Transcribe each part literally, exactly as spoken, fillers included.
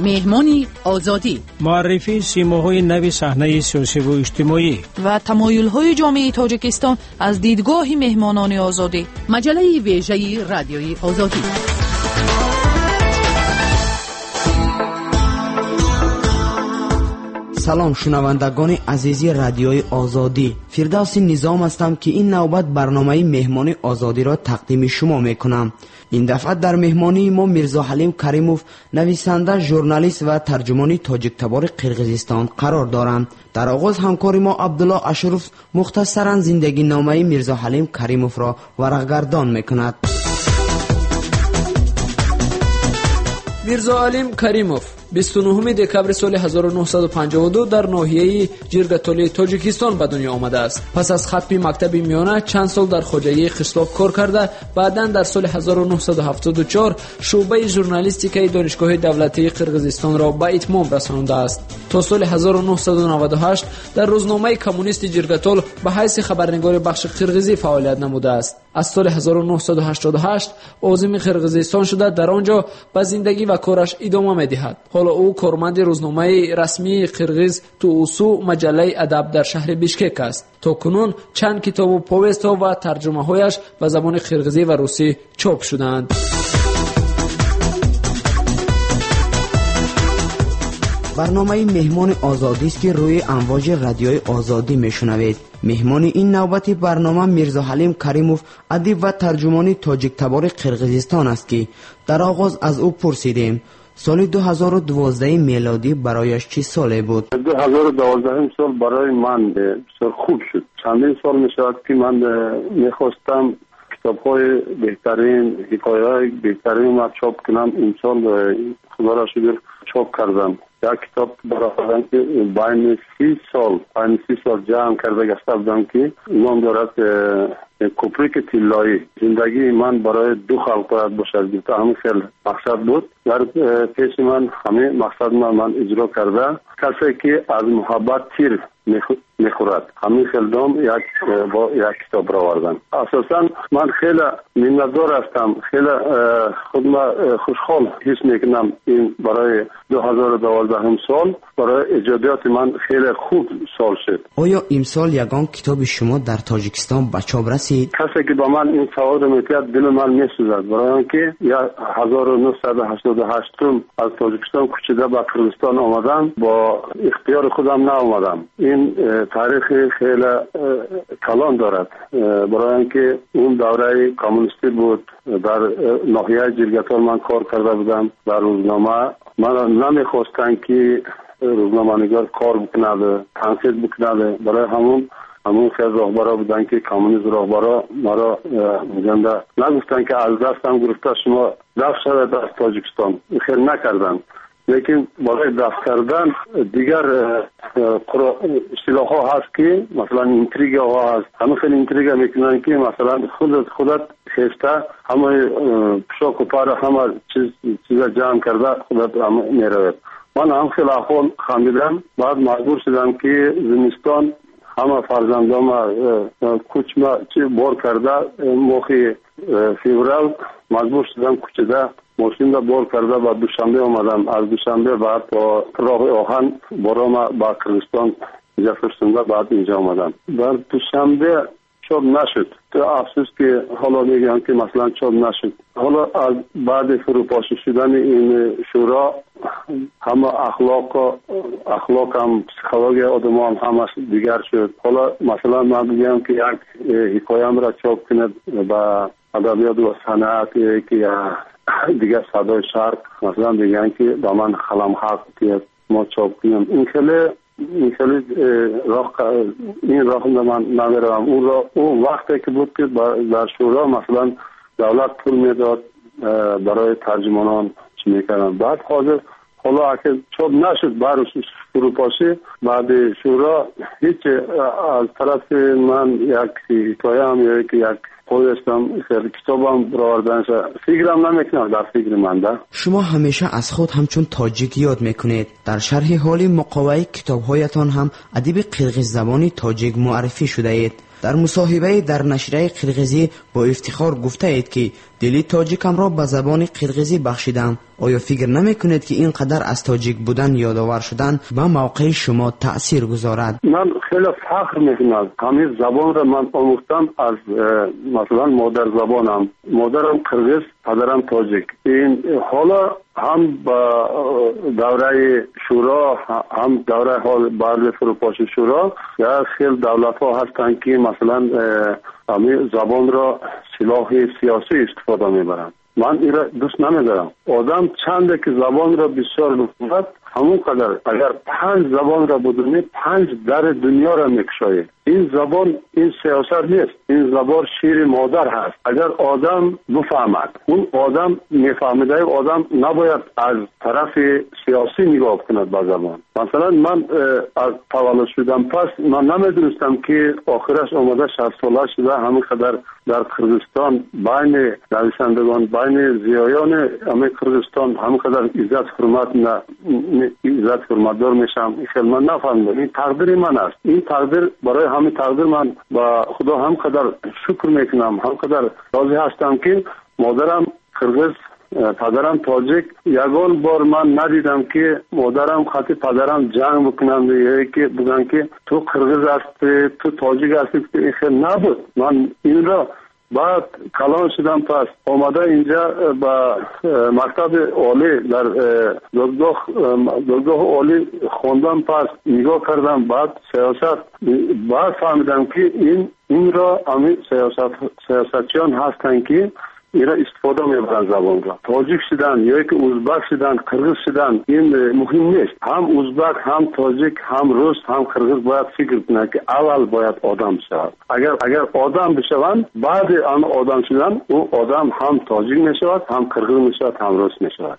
مهمانی آزادی، معرفی سیماهای نوی صحنه سیاسی و اجتماعی و تمایل‌های جامعه تاجیکستان از دیدگاه مهمانان آزادی. مجله ویژه رادیوی آزادی. سلام شنوندگان عزیزی رادیوی آزادی، فردوس نظام هستم که این نوبت برنامه مهمانی آزادی را تقدیم شما میکنم. این دفعه در مهمانی ما میرزا حلیم کریموف، نویسنده، ژورنالیست و ترجمان تاجیک تبار قرقیزستان قرار دارند. در آغاز همکار ما عبدالله اشرف مختصرا زندگی نامه میرزا حلیم کریموف را ورقگردان میکند. میرزا حلیم کریموف بیست و نهم دکبر سال هزار و نهصد و پنجاه و دو در ناحیه جرگتالی تاجیکستان به دنیا آمده است. پس از ختم مکتب میانه چند سال در خواجگی قشلاق کار کرده، بعداً در سال هزار و نهصد و هفتاد و چهار شعبه ژورنالیستیکی دانشگاه دولتی قرقیزستان را به اتمام رسانده است. تا سال هزار و نهصد و نود و هشت در روزنامه کمونیست جرگتال به حیث خبرنگار بخش قرقیزی فعالیت نموده است. از سال هزار و نهصد و هشتاد و هشت عازم قرقیزستان شده در آنجا به زندگی و کارش ادامه می‌دهد. حالا او کارمند روزنامه رسمی قرقیز تو اوسو مجله ادب در شهر بیشکک است. تا کنون چند کتاب و پویست‌ها و ترجمه‌هایش به زبان قرقیزی و روسی چاپ شدند. برنامه مهمان آزادی است که روی امواج رادیوی آزادی میشنوید. مهمان این نوبت برنامه میرزا حلیم کریموف، ادیب و ترجمان تاجیک تبار قرقیزستان است که در آغاز از او پرسیدیم سال دو هزار و دوازده میلادی برایش چه سالی بود؟ دو هزار و دوازده سال برای من بسیار خوب شد. چندین سال میشود که من میخواستم کتاب‌های بهترین، حکایه‌های بهترین را چاپ کنم. این سال خدا را شکر چاپ کردم. یک کتاب برای که بین سی سال بین سی سال جمع کرده گشته بودم که نام دارد کوپریک طلایی. زندگی من برای دو خلق باید باشد. همین خیلی مقصد بود. در پیش من همه مقصد من, من اجرا کرده. کسی که از محبت تیر میخورد همین خیلدام یک با یک کتاب را آوردم. اساسا من خیلی منتظر هستم، خیلی خود ما خوشحال حس میکنم این برای دو هزار و دوازده سال برای ایجادات من خیلی خوب سال شد. آیا امسال یگان کتاب شما در تاجیکستان به چاپ رسید؟ کسی که با من این سوال میکرد دل من میسوزد، برای اینکه هزار و نهصد و هشتاد و هشت از تاجیکستان کوچیده به قرقیزستان آمدم، با اختیار خودم نآمدم. این تاریخ خیلی کلان دارد، برای اینکه اون دوره کمونیستی بود. در ناحیه جرگتال من کار کرده بودم در روزنامه. من نمیخواستن که روزنامه‌نگار کار بکنه، تنقید بکنه. برای همون همون خیلی راهبرا بودن که کمونیست راهبرا مرا میگنده نگفتن که از دستم گرفته شما دست شده از تاجیکستان. خیلی نکردن، لیکن برای دست کردن دیگر اصطلاح ها هست که مثلا اینتریگ ها هست. همه خیلی اینتریگ میکنن که مثلا خودت خودت خسته همه پشاک و پر همه چیز چیزا جمع کرده خودت هم میروید. من هم خیلی احوال خمیدم، بعد مجبور شدم که زمستان همه فرزندام کوچما چی بار کرده موقع فیورال مجبور شدم کوچیده ماشین را بار کرده و دوشنبه آمدم. از دوشنبه بعد با راه آهن برام با قرقیزستان جفرسونده بعد اینجا آمدم. در دوشنبه چاپ نشد. تو افسوس که حالا میگم که مثلا چاپ نشد. حالا از بعد فروپاشی شدن این شورا همه اخلاق اخلاق هم پسیکولوژی آدمان همش دیگر شد. حالا مثلا من بگم که یک حکایم را چاپ کند با ادبیات و صنعت که دیگر صدای شرق مثلا بگن که با من خلم حق که ما چاپ کنیم. این خیلی این خیلی راه این راه من نمیرم. اون را اون وقتی که بود که در شورا مثلا دولت پول میداد برای ترجمانان چی میکردن. بعد حاضر حالا اگه چاپ نشد برای فروپاشی بعد شورا هیچ از طرف من یک حکایه هم یا یک خودشتم کتابم براوردنش فکرم نمیکنم در فکر من ده. شما همیشه از خود همچون تاجیک یاد میکنید. در شرح حال مقاومه کتابهایتان هم ادیب قرقیز زبانی تاجیک معرفی شده اید. در مصاحبه در نشریه قرغیزی با افتخار گفته اید که دلی تاجیکم را به زبان قرغیزی بخشیدم. آیا فکر نمی کنید که اینقدر از تاجیک بودن یادآور شدن به موقع شما تأثیر گذارد؟ من خیلی فخر میکنم. همین زبان را من آموختم از مثلا مادر زبانم. مادرم قرغیز، پدرم تاجیک. این حالا هم با دوره شورا هم دوره حال بعد فروپاش شورا یا خیلی دولت ها هستند که مثلا همین زبان را سلاح سیاسی استفاده میبرند. من این را دوست نمیدارم. آدم چنده که زبان را بسیار بفهمد همون قدر. اگر پنج زبان را بدونی پنج در دنیا را میکشایی. این زبان این سیاست نیست. این زبان شیر مادر هست. اگر آدم بفهمد اون آدم میفهمیده، آدم نباید از طرف سیاسی نگاه کند به زبان. مثلا من از تولد شدم پس من نمیدونستم که آخرش آمده شصت ساله شده همین قدر در قرغیزستان بین نویسندگان بین زیایان همین قرغیزستان همین قدر عزت حرمت نه عزت حرمتدار میشم. این خیلی من نفهمیدم. این تقدیر من است. این تقدیر برای همین تقدیر من با خدا هم قدر شکر میکنم، هم قدر راضی هستم که مادرم قرغیز پدرم تاجیک. یگان بار من ندیدم که مادرم خاطر پدرم جنگ بکنم یا که بگن که تو قرغیز هستی تو تاجیک هستی. این خیلی نبود. من این را بعد کلان شدم پس آمده اینجا با مکتب عالی در دادگاه دادگاه عالی خوندم پس نگاه کردم بعد سیاست بعد فهمیدم که این این را همین سیاست سیاستچیان هستند که ایرا استفاده میبرن زبان را. تاجیک شدن یا که ازبک شدن قرغیز شدن این مهم نیست. هم ازبک هم تاجیک هم روس هم قرغیز باید فکر کنند که اول باید آدم شود. اگر اگر آدم بشوند بعد آن آدم شدن او آدم هم تاجیک میشود هم قرغیز میشود هم روس میشود.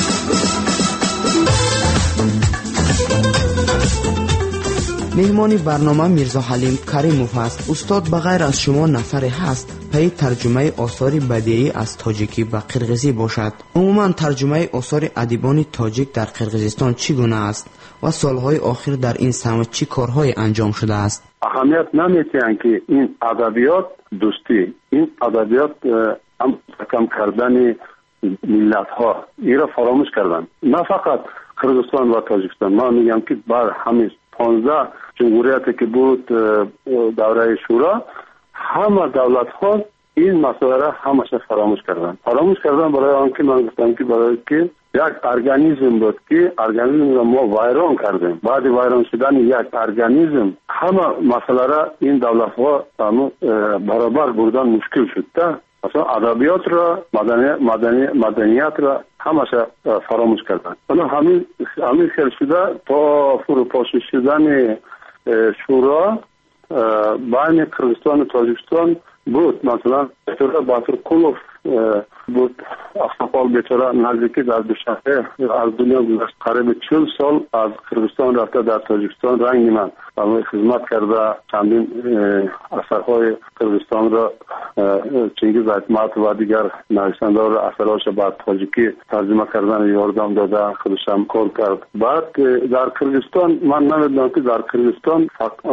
مهمان برنامه میرزا حلیم کریموف است. استاد بغیر از شما نفری هست پی ترجمه آثار بدیعی از تاجیکی به قرغیزی باشد. عموما ترجمه آثار ادیبان تاجیک در قرغیزستان چگونه است و سالهای آخر در این سمت چی کارهای انجام شده است؟ اهمیت نمیدن که این ادبیات دوستی، این ادبیات هم کم کردن ملت ها ایرا فراموش کردن. نه فقط قرغیزستان و تاجیکستان. من میگم که بر همین پانزده جمهوریتی که بود دوره شورا همه دولت ها این مسئله را همش فراموش کردن. فراموش کردن برای آنکه من گفتم که برای که یک ارگانیسم بود که ارگانیسم را ما ویران کردیم. بعد ویران شدن یک ارگانیسم همه مسئله را این دولت ها برابر بردن مشکل شد. مثلا ادبیات را مدنیت مدنیت مدنیت را همش فراموش کردن. حالا همین همین خیلی شده تا فروپاشی شدن شورا بین قرغیزستان و تاجیکستان بود. مثلا بیچاره باتورقولوف بود اخلاقال بیچاره نزدیکی در دوشنبه از دنیا گذشت. قریب چهل سال از قرغیزستان رفته در تاجیکستان رنگ من خدمت کرده. چندین اثرهای قرغیزستان را چنگیز ایتمات و دیگر نویسنده را اثرهاش با تاجیکی ترجمه کردن یاردم داده خودشم کار کرد. بعد در قرغیزستان من نمیدونم که در قرغیزستان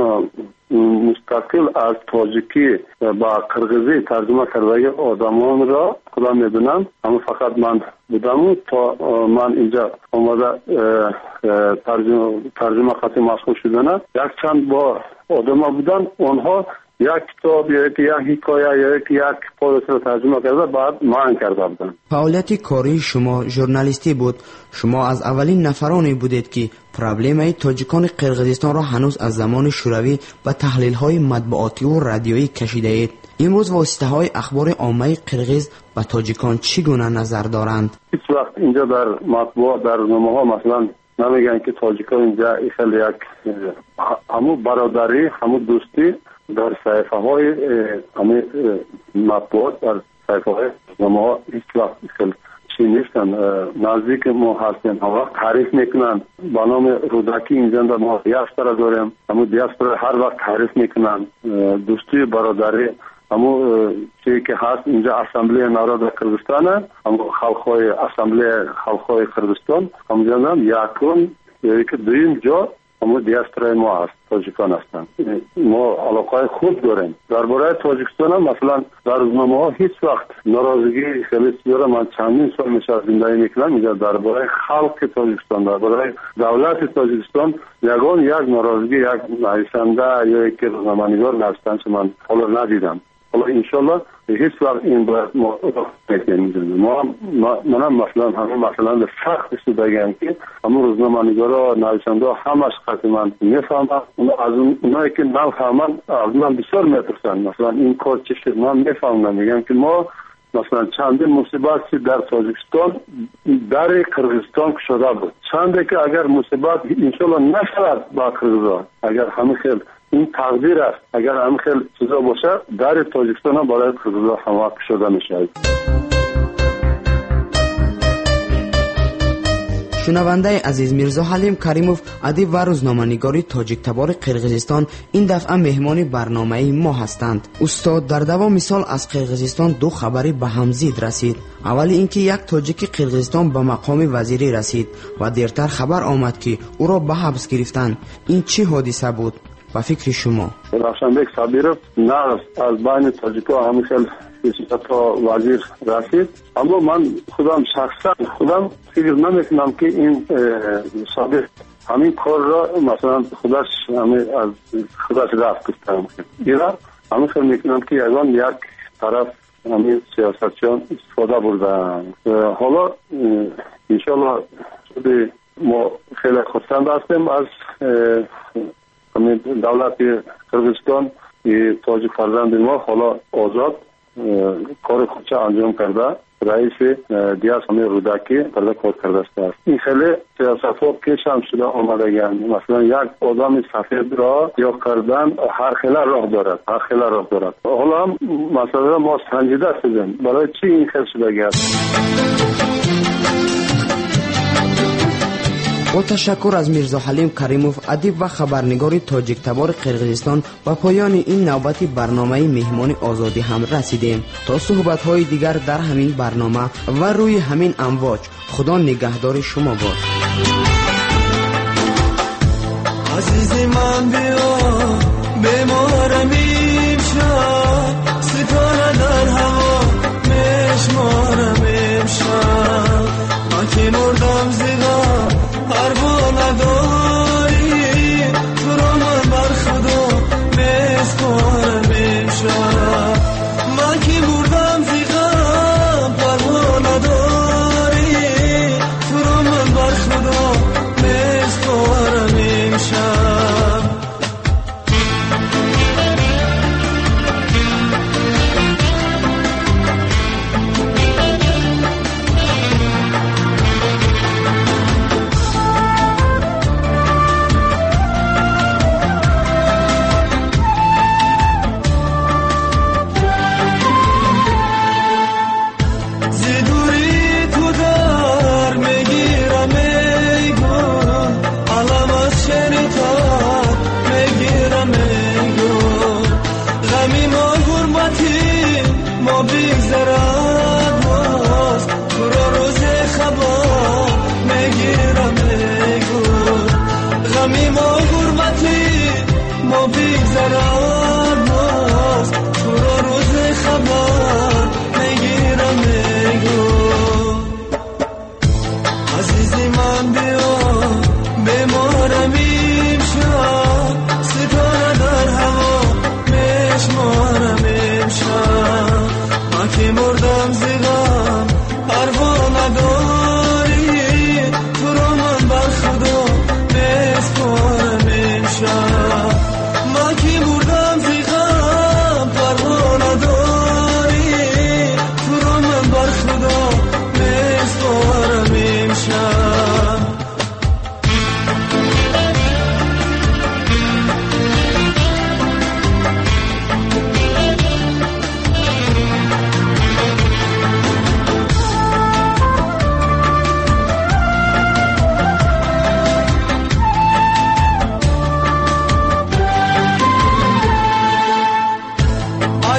مستقل از تاجیکی با قرغیزی ترجمه کرده آدمان را خدا میدونم. اما فقط من بودم تا من اینجا آمده ترجمه ترجمه خطی مشغول شدن. یک چند با آدم بودن اونها یک کتاب یا یک حکایه یا یک یک پاداش را ترجمه کرده بعد معن کرده بودن. فعالیت کاری شما ژورنالیستی بود. شما از اولین نفرانی بودید که پرابلم تاجیکان قرغیزستان را هنوز از زمان شوروی به تحلیل‌های مطبوعاتی و رادیویی کشیده اید. امروز واسطه‌های اخبار عامه قرغیز و تاجیکان چگونه نظر دارند؟ هیچ وقت اینجا در مطبوعات در روزنامه‌ها مثلا نمیگن که تاجیکان اینجا خیلی یک همو برادری همو دوستی در صحیفه های همه مطبوعات در صحیفه های روزنامه‌ها هیچ وقت خیلی چی نیستن. نزدیک ما هستن ها تعریف میکنن با نام رودکی اینجا در ما دیاسپورا داریم. همو دیاسپورا هر وقت تعریف میکنن دوستی برادری همو چیزی که هست اینجا اسامبلی ناراد قرغیزستان همو خلق‌های اسامبلی خلق‌های قرغیزستان همونجا یکم یا که دویم جا همو دیاسپورا ما هست. تاجیکان هستند. ما علاقه خوب داریم درباره تاجیکستان. هم مثلا در روزنامه ها هیچ وقت ناراضگی خیلی زیاد، من چندین سال میشه زندگی میکنم اینجا، درباره خلق تاجیکستان، درباره دولت تاجیکستان یگان یک ناراضگی یک نویسنده یا یک روزنامه‌نگار نستن که من حالا ندیدم. حالا انشالله هیچ وقت این باید ما میکنیم. ما منم مثلا همه مثلا سخت است بگم که همون روزنامه‌نگارا نویسنده همش خط من میفهمم، از اونایی که نفهمن از من بسیار میترسن. مثلا این کار چه شد من میفهمم، میگم که ما مثلا چندین مصیبت در تاجیکستان در قرغیزستان شده بود، چنده که اگر مصیبت انشالله نشود با قرغیزستان، اگر همه خیل این تقدیر است، اگر همه خیل چیزا باشه در تاجیکستان هم برای قرغیزستان هم شده میشه. شنونده عزیز، میرزا حلیم کریموف، ادیب و روزنامه‌نگار تاجیک تبار قرغیزستان، این دفعه مهمان برنامه ما هستند. استاد در دوام سال از قرغیزستان دو خبری به هم زید رسید. اولی اینکه یک تاجیک قرغیزستان به مقام وزیری رسید و دیرتر خبر آمد که او را به حبس گرفتند. این چه حادثه بود به فکر شما؟ رفشنبک صابیرов نه از بین تاجیک‌ها همین خیلی تا وزیر رسید، اما من خودم شخصا خودم فکر نمیکنم که این صابر همین کار را مثلا خودش همین از خودش رفت کردم. ایران همین خیلی میکنم که یگان یک طرف همین سیاستچیان استفاده بردن. حالا انشالله ما خیلی خرسند هستیم از همین دولت قرغیزستان. تاجیک فرزند ما حالا آزاد کار خودش انجام کرده، رئیس دیاس همه رودکی پرده کار کرده است. این خیلی سیاست ها پیش هم شده آمدگن، مثلا یک آدم سفید را یا کردن هر خیلی راه دارد، هر خیلی راه دارد. حالا هم مثلا ما سنجیده شدیم برای چی این خیلی شده گرد. با تشکر از میرزا حلیم کریموف، ادیب و خبرنگار تاجیک تبار قرغیزستان، و پایان این نوبت برنامه مهمان آزادی هم رسیدیم. تا صحبت های دیگر در همین برنامه و روی همین امواج، خدا نگهدار شما باد. عزیزی من بیا بیمارم امشب، ستاره در هوا میشمارم امشب، من که مردم زیغا پروا نداری، تو رو من بر خدا میسپارم امشب، من که مردم زیغم پروا نداری، تو رو من بر خدا میسپارم امشب.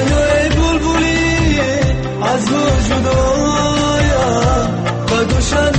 از تو جدایم و دوشن